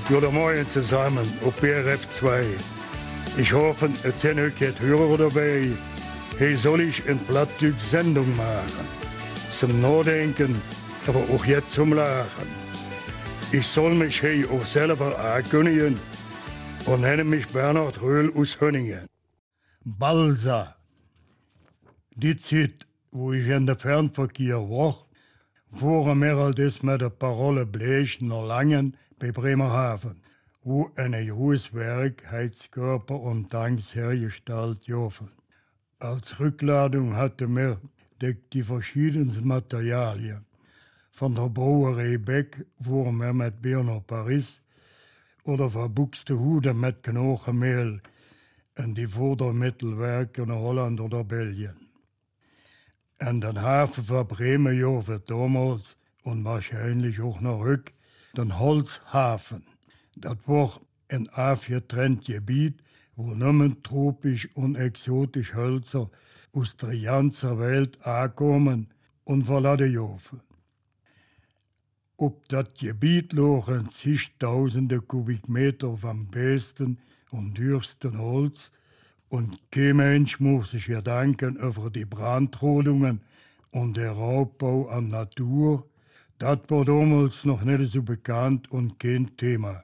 Guten Morgen zusammen auf BRF 2. Ich hoffe, es sind euch jetzt Hörer dabei. Hier soll ich eine Plattdeutsch-Sendung machen. Zum Nachdenken, aber auch jetzt zum Lachen. Ich soll mich hier auch selber ankündigen und nenne mich Bernhard Röhl aus Hönningen. Balsa. Die Zeit, wo ich in der Fernverkehr war, fuhren wir all das mit der Parole Blech nach Langen bei Bremerhaven, wo ein großes Werk Heizkörper und Tanks hergestellt werden. Als Rückladung hatten wir die verschiedensten Materialien. Von der Brauerei Beck fuhren wir mit Bier nach Paris oder von Buxtehude mit Knochenmehl in die Futtermittelwerke in Holland oder Belgien. In den Hafen von Bremen joven damals und wahrscheinlich auch noch rück den Holzhafen. Das war ein aufgetrennt Gebiet, wo nur tropisch und exotisch Hölzer aus der ganzen Welt ankommen und verladen joven. Ob das Gebiet lagen zigtausende Kubikmeter vom besten und dürsten Holz und kein Mensch muss sich Gedanken über die Brandrodungen und den Raubbau an Natur. Das war damals noch nicht so bekannt und kein Thema.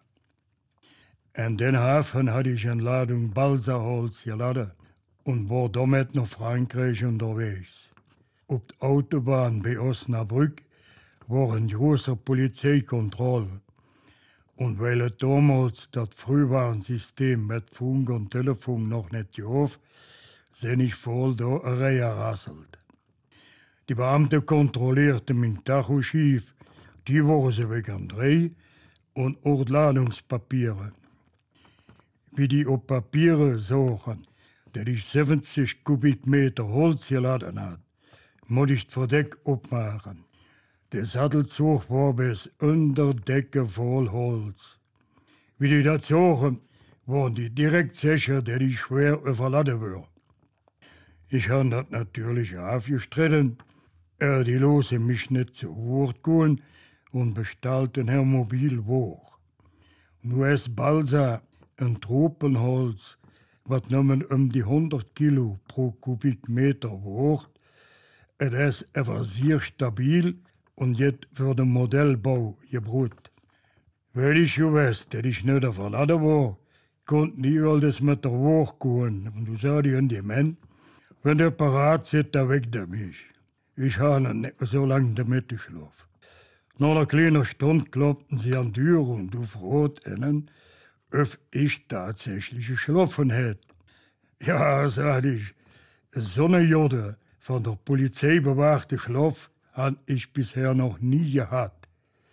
In den Hafen hatte ich eine Ladung Balsaholz geladen und war damit nach Frankreich unterwegs. Auf der Autobahn bei Osnabrück war eine große Polizeikontrolle. Und weil es damals das Frühwarnsystem mit Funk und Telefon noch nicht gab, sind ich voll da reingerasselt. Die Beamten kontrollierten mein Tacho schief, die waren sie wegen 3 und auch die Ladungspapiere. Wie die auf Papiere sahen, dass ich 70 Kubikmeter Holz geladen hat, musste ich das Verdeck abmachen. Der Sattelzug war bis unter Decke voll Holz. Wie die das sahen, waren die direkt sicher, dass ich schwer überladen war. Ich habe das natürlich aufgestritten. Die losen mich nicht zu Wort gehen und bestellten ein Mobil war. Nur ist Balsa ein Tropenholz, was nur die 100 Kilo pro Kubikmeter war. Es ist aber sehr stabil und jetzt für den Modellbau gebraucht. Weil ich schon weiß, dass ich nicht verladen war, konnten die alles mit der Woche gehen. Und du sagst ihnen die Mann, wenn der parat sitzt, dann weckt er mich. Ich habe nicht so lange damit geschlafen. Nach einer kleinen Stunde klopften sie an die Tür und du fragst ihnen, ob ich tatsächlich geschlafen hätte. Ja, sagte ich, so eine Jode von der Polizei bewachte Schlaf habe ich bisher noch nie gehabt.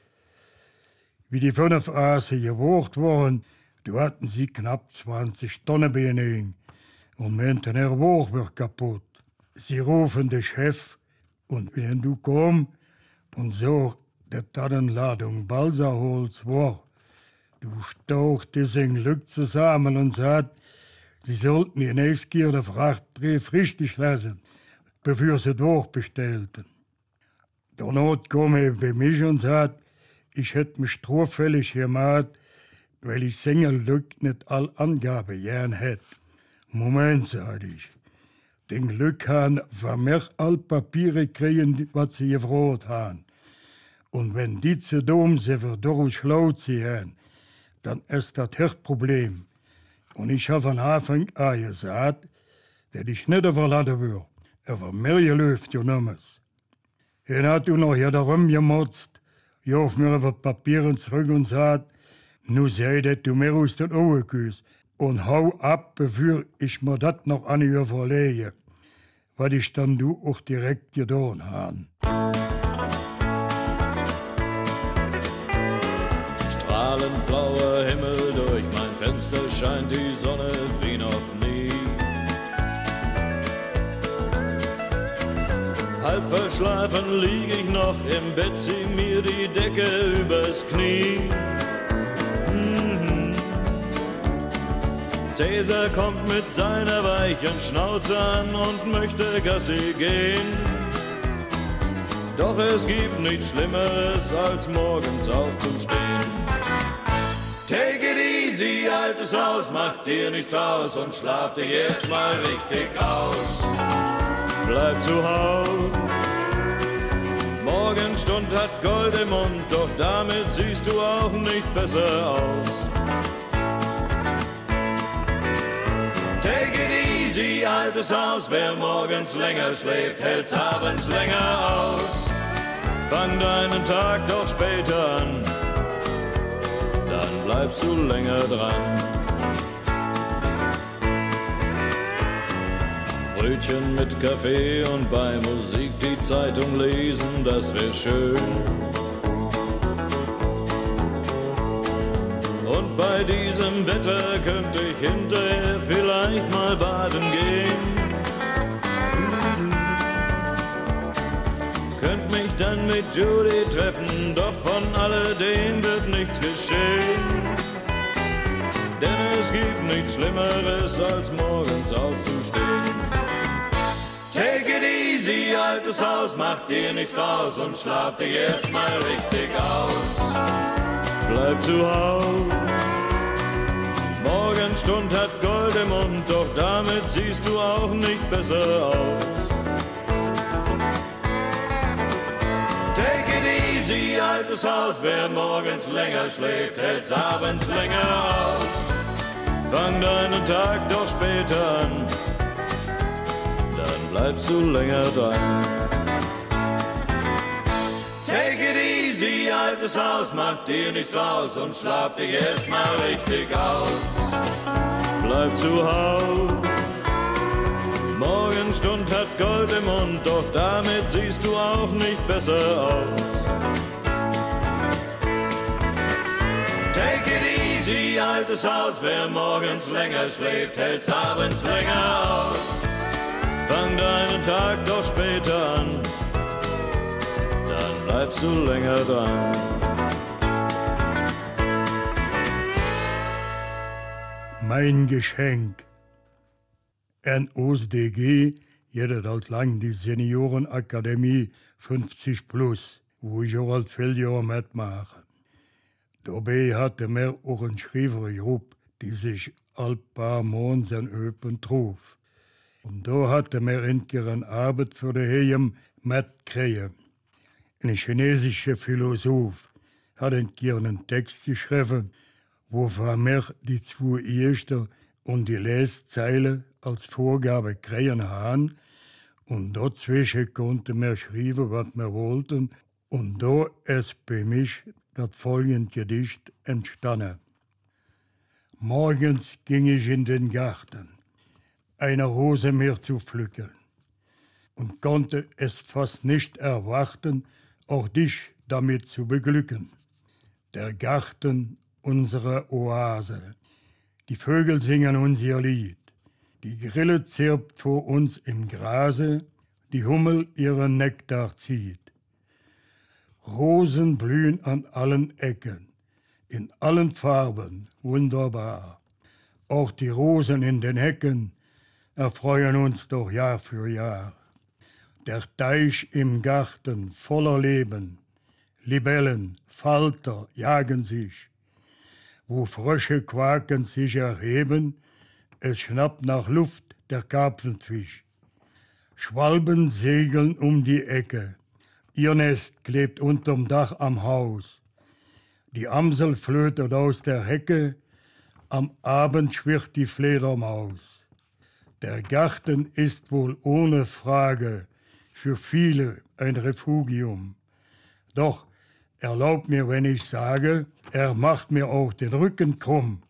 Wie die 5 Aase gewogt waren, da hatten sie knapp 20 Tonnen Beine und meinten, er Woog wird kaputt. Sie rufen den Chef und wenn du kommst und so, dass das eine Ladung Balsaholz war, du stauchte sein Glück zusammen und sagst, sie sollten die nächste Jahr den Frachtbrief richtig lesen, bevor sie durchbestellten. Danach kam er bei mich und sagt, ich hätte mich straffällig gemacht, weil ich seine Glück nicht all Angabe gern hätte. Moment, sagte ich, den Glück haben von mir all Papiere kriegen, was sie gefragt haben. Und wenn die zu dumm sind, wir durch schlau ziehen, dann ist das das Problem. Und ich habe von Anfang an gesagt, dass ich nicht verladen würde, aber mehr gelöft genommen. Er hat noch jeder rumgemotzt, auf mir über Papieren zurück und sagt, nu sei das du mir aus den Augen küsst und hau ab, bevor ich mir das noch an ihr verlege, was ich dann du auch direkt getan habe. Strahlend blauer Himmel, durch mein Fenster scheint die Sonne wie noch nie. Halb verschlafen lieg ich noch im Bett, zieh mir die Decke übers Knie. Cäsar kommt mit seiner weichen Schnauze an und möchte Gassi gehen. Doch es gibt nichts Schlimmeres, als morgens aufzustehen. easy, altes Haus, mach dir nichts draus und schlaf dich erst mal richtig aus. Bleib zu Haus. Morgenstund hat Gold im Mund, doch damit siehst du auch nicht besser aus. Take it easy, altes Haus, wer morgens länger schläft, hält's abends länger aus. Fang deinen Tag doch später an, dann bleibst du länger dran. Brötchen mit Kaffee und bei Musik die Zeitung lesen, das wär schön. Und bei diesem Wetter könnte ich hinterher vielleicht mal baden gehen. Könnt mich dann mit Judy treffen, doch von alledem wird nichts geschehen. Denn es gibt nichts Schlimmeres, als morgens aufzustehen. Take it easy, altes Haus, mach dir nichts draus und schlaf dich erstmal richtig aus. Bleib zu Haus. Morgenstund hat Gold im Mund, doch damit siehst du auch nicht besser aus. Take it easy, altes Haus, wer morgens länger schläft, hält's abends länger aus. Fang deinen Tag doch später an, dann bleibst du länger dran. Take it easy, altes Haus, mach dir nichts draus und schlaf dich erstmal richtig aus. Bleib zu Haus. Morgenstund hat Gold im Mund, doch damit siehst du auch nicht besser aus. Take it easy, altes Haus, wer morgens länger schläft, hält's abends länger aus. Fang deinen Tag doch später an, dann bleibst du länger dran. Mein Geschenk. NOSDG, jeder halt lang die Seniorenakademie 50 plus, wo ich auch als viele Jahre mitmache. Dabei hatte mir auch ein Schreibergruppe, die sich all paar Monate öpen traf. Und da hatte mir eine Arbeit für die Heim mitkriegen. Ein chinesischer Philosoph hat einen Text geschrieben, wo von mir die zwei ersten und die letzte Zeile als Vorgabe kriegen haben. Und dazwischen konnten wir schreiben, was wir wollten. Und da ist bei mich das folgende Gedicht entstanden. Morgens ging ich in den Garten, eine Rose mir zu pflücken, und konnte es fast nicht erwarten, auch dich damit zu beglücken. Der Garten unserer Oase, die Vögel singen uns ihr Lied, die Grille zirpt vor uns im Grase, die Hummel ihren Nektar zieht. Rosen blühen an allen Ecken, in allen Farben, wunderbar. Auch die Rosen in den Hecken erfreuen uns doch Jahr für Jahr. Der Teich im Garten voller Leben, Libellen, Falter jagen sich. Wo Frösche quakend sich erheben, es schnappt nach Luft der Karpfenfisch. Schwalben segeln um die Ecke, ihr Nest klebt unterm Dach am Haus. Die Amsel flötet aus der Hecke, am Abend schwirrt die Fledermaus. Der Garten ist wohl ohne Frage für viele ein Refugium. Doch erlaubt mir, wenn ich sage, er macht mir auch den Rücken krumm.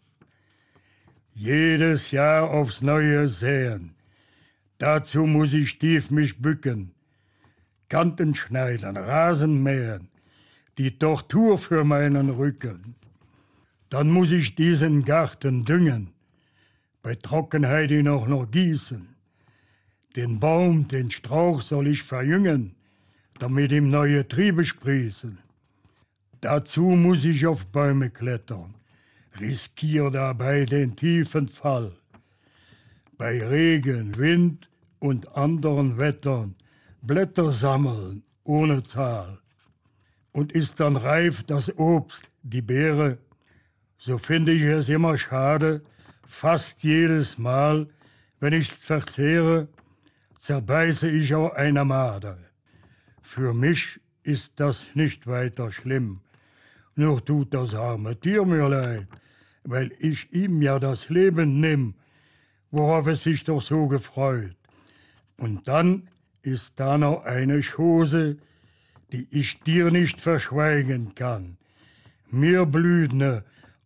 Jedes Jahr aufs Neue säen, dazu muss ich tief mich bücken. Kanten schneiden, Rasen mähen, die Tortur für meinen Rücken. Dann muss ich diesen Garten düngen, bei Trockenheit ihn auch noch gießen. Den Baum, den Strauch soll ich verjüngen, damit ihm neue Triebe sprießen. Dazu muss ich auf Bäume klettern, riskiere dabei den tiefen Fall. Bei Regen, Wind und anderen Wettern Blätter sammeln ohne Zahl. Und ist dann reif das Obst, die Beere, So finde ich es immer schade, fast jedes Mal, wenn ich's verzehre, zerbeiße ich auch eine Made. Für mich ist das nicht weiter schlimm, nur tut das arme Tier mir leid, weil ich ihm ja das Leben nimm, worauf es sich doch so gefreut. Und dann ist da noch eine Chose, die ich dir nicht verschweigen kann. Mir blüht ne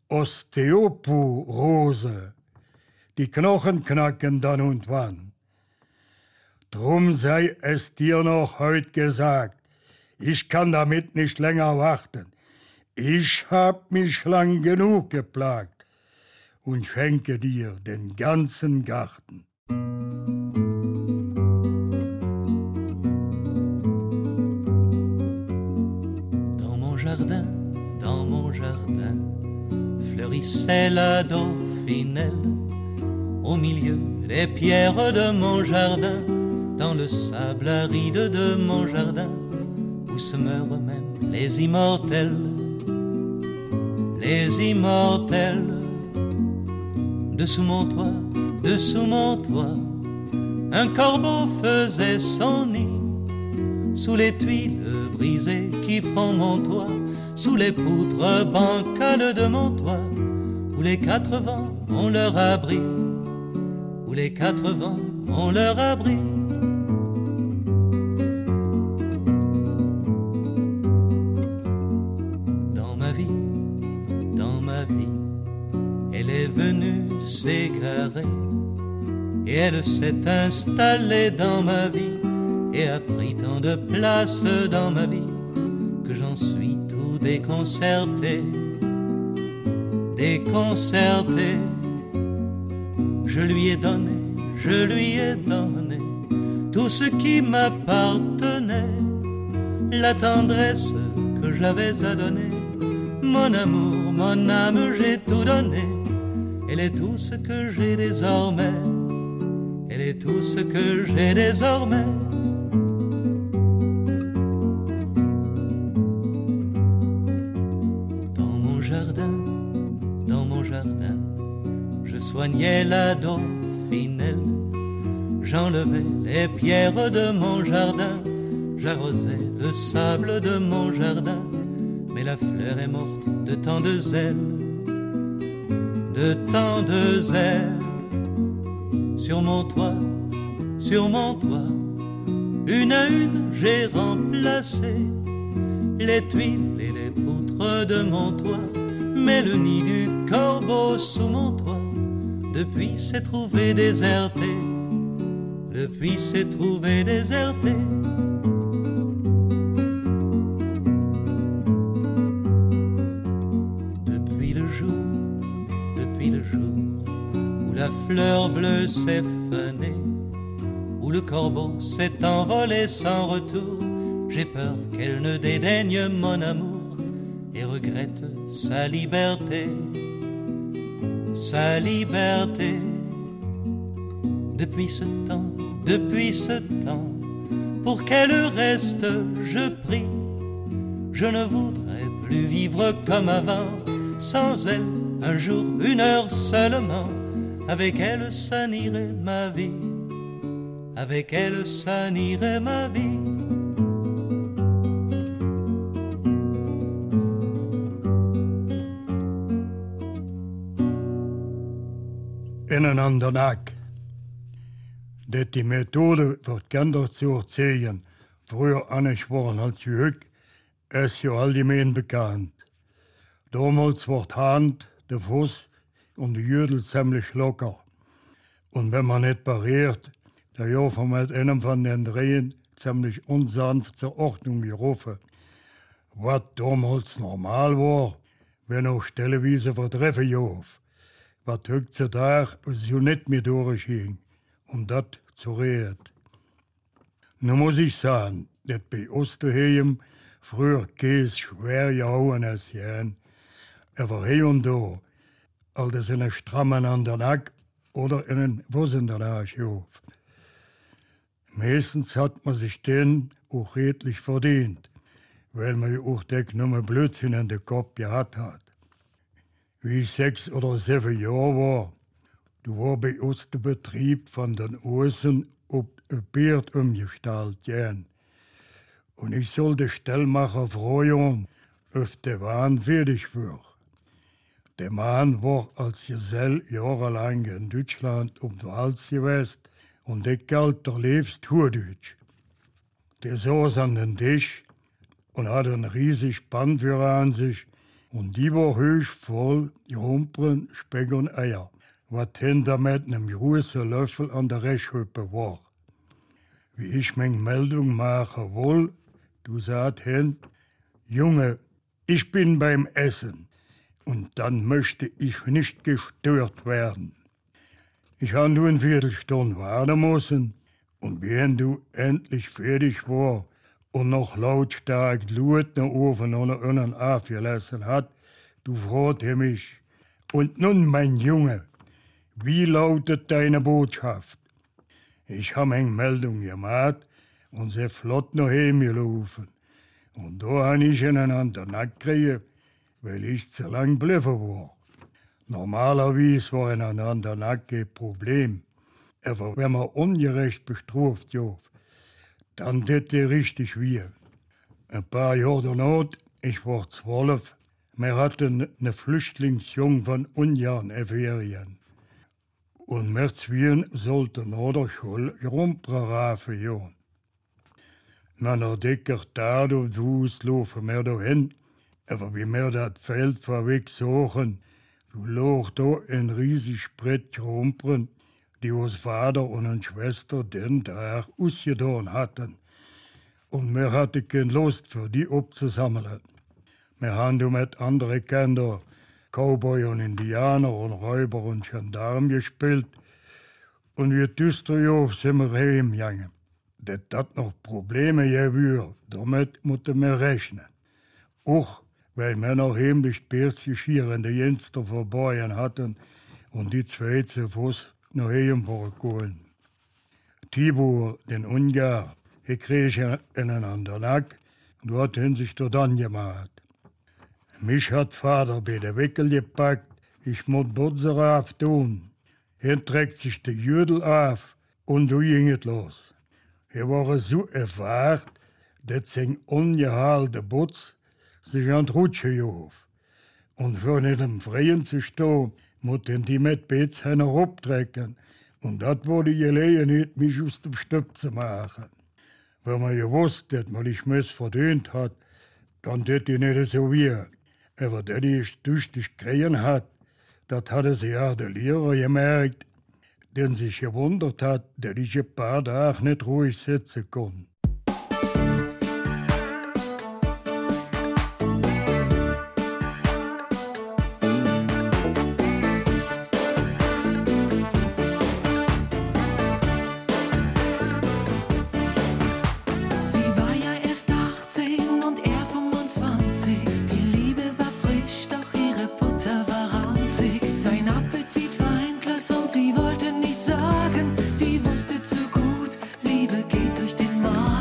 Osteoporose, die Knochen knacken dann und wann. Drum sei es dir noch heut gesagt, ich kann damit nicht länger warten. Ich hab mich lang genug geplagt und schenke dir den ganzen Garten. Dans mon jardin, fleurissait la dauphinelle. Au milieu des pierres de mon jardin, dans le sable aride de mon jardin, où se meurent même les immortels. Les immortels. Dessous mon toit, un corbeau faisait son nid. Sous les tuiles brisées qui font mon toit, sous les poutres bancales de mon toit, où les quatre vents ont leur abri, où les quatre vents ont leur abri. Dans ma vie, elle est venue s'égarer, et elle s'est installée dans ma vie, et a pris tant de place dans ma vie, que j'en suis tout déconcerté, déconcerté. Je lui ai donné tout ce qui m'appartenait, la tendresse que j'avais à donner, mon amour, mon âme, j'ai tout donné. Elle est tout ce que j'ai désormais, elle est tout ce que j'ai désormais. Dans mon jardin, je soignais la dauphinelle. J'enlevais les pierres de mon jardin, j'arrosais le sable de mon jardin, mais la fleur est morte de tant de zèle, de tant de zèle. Sur mon toit, une à une j'ai remplacé les tuiles et les poutres de mon toit, mais le nid du corbeau sous mon toit, depuis s'est trouvé déserté, depuis s'est trouvé déserté. Depuis le jour où la fleur bleue s'est fanée, où le corbeau s'est envolé sans retour, j'ai peur qu'elle ne dédaigne mon amour et regrette sa liberté, sa liberté. Depuis ce temps, pour qu'elle reste, je prie. Je ne voudrais plus vivre comme avant, sans elle, un jour, une heure seulement. Avec elle, ça n'irait ma vie, avec elle, ça n'irait ma vie. In een ander Nack. Dat die Methode voor Kinder zu erzählen früher anders waren als heute, ist ja allgemein bekannt. Damals war die Hand, der Fuß und die Jüdel ziemlich locker. Und wenn man nicht pariert, da ja von mit einem von den Drehen ziemlich unsanft zur Ordnung gerufen. Was damals normal war, wenn auch Stellewiese vertreffen jof. Was heutzutage so nicht mehr durchging, das zu reden. Nun muss ich sagen, dass bei uns daheim früher Käse schwer gehauen ist. Aber hier und da, als in einen strammen an der Nack oder in einen Wussen danach jof. Meistens hat man sich den auch redlich verdient, weil man ja auch nur Blödsinn in den Kopf gehabt hat. Wie ich 6 oder 7 Jahre war, da war bei uns der Betrieb von den Osen auf ein Beard umgestellt. Und ich soll den Stellmacher fragen, ob der Wahn fertig wird. Der Mann war als Gesell jahrelang in Deutschland um die Hals gewesen und der galt der liebst Hurdeutsch. Der saß an den Tisch und hatte einen riesigen Spannführer an sich und die war höchst voll Humpen, Speck und Eier, was hinter mit einem großen Löffel an der Rechhüppe war. Wie ich meine Meldung machen will, du sagst hin, Junge, ich bin beim Essen und dann möchte ich nicht gestört werden. Ich habe nur eine Viertelstunde warten müssen und wenn du endlich fertig war und noch lautstark Blut nach oben oder unten aufgelassen hat, du fragte mich, und nun, mein Junge, wie lautet deine Botschaft? Ich habe eine Meldung gemacht und sie flott nach heimgelaufen. Und da habe ich ihn an den Nack gekriegt, weil ich zu lang geblieben war. Normalerweise war an der Nack kein Problem. Aber wenn man ungerecht bestraft wird, dann tät der richtig weh. Ein paar Jahre danach, ich war 12, wir hatten eine Flüchtlingsjung von Ungarn in Ferien. Und wir zwei sollten nach der Schule rumprarafen gehen. Nach einer dicken Tat und Fuß laufen wir dahin, aber wie wir das Feld vorweg suchen, so lag da ein riesig Brett Rumpren, die uns Vater und eine Schwester den Tag ausgetan hatten. Und wir hatten keine Lust für die abzusammeln. Wir haben mit anderen Kindern Cowboy und Indianer und Räuber und Gendarm gespielt. Und wie düster sind wir heimgegangen. Dass das noch Probleme geben, damit mussten wir rechnen. Auch weil wir noch heimlich Bärtgeschirrende Jenster vorbei hatten und die zwei zu Fuß nach Hause gekommen. Tibor, den Ungar, ich krieg einen an den Nack und dort haben sich dort angemacht. Mich hat Vater bei der Wickel gepackt, ich muss Butzer auf tun. Er trägt sich der Jüdel auf und du ginget los. Er war so erfahrt, dass sein ungehalter Butz sich an die Rutsche jof. Und für nicht im Freien zu stehen, mussten die mit Beetshähner abtrecken. Und das war die Gelegenheit, mich aus dem Stück zu machen. Wenn man gewusst, dass man die Schmiss verdient hat, dann tät die nicht so weh. Aber dass die es tüchtig kriegen hat, das hatte sich auch der Lehrer gemerkt, der sich gewundert hat, dass ich ein paar Tage nicht ruhig sitzen konnte. Sie wollte nichts sagen, sie wusste zu gut, Liebe geht durch den Magen.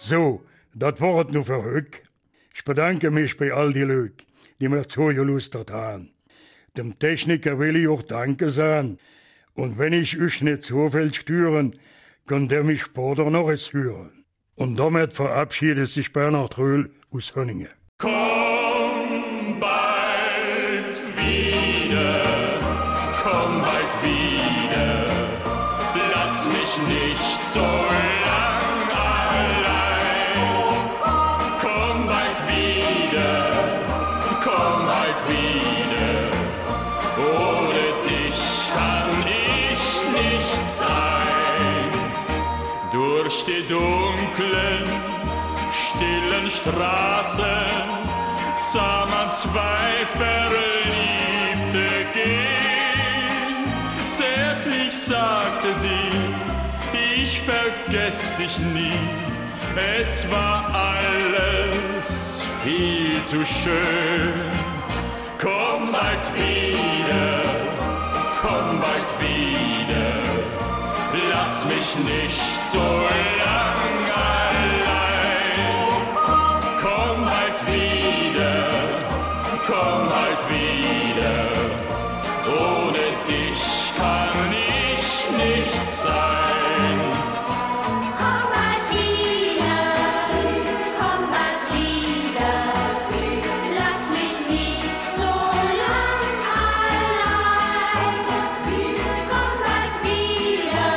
So, das Wort nur für heute. Ich bedanke mich bei all die Leute, die mir zugelustert haben. Dem Techniker will ich auch Danke sagen. Und wenn ich euch nicht so viel stören, könnt ihr mich später noch es hören. Und damit verabschiedet sich Bernhard Röhl aus Hönningen. Komm bald wieder, komm bald wieder, lass mich nicht so lang allein. Komm bald wieder, komm bald wieder, ohne dich kann ich nicht sein. Durch die dunklen, stillen Straßen sah man zwei Verliebte gehen. Zärtlich sagte sie, ich vergess dich nie. Es war alles viel zu schön. Komm bald wieder, komm bald wieder, lass mich nicht so lang allein. Komm bald wieder, komm bald wieder, ohne dich kann ich nicht sein. Komm bald wieder, komm bald wieder, lass mich nicht so lang allein. Komm bald wieder,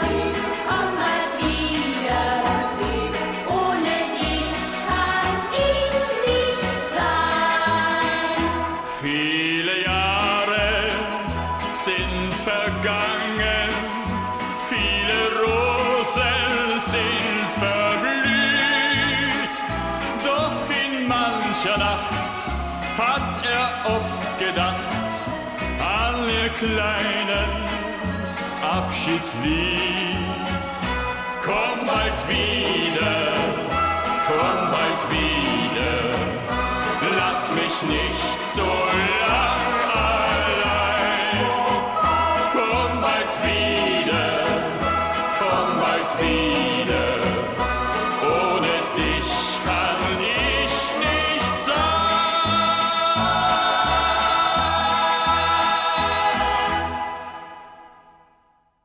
ohne dich kann ich nicht sein. Viele Jahre sind vergangen, viele Rosen sind verblüht, doch in mancher Nacht hat er oft gedacht an ihr kleines Abschiedslied. Komm bald wieder, komm bald wieder, lass mich nicht so lang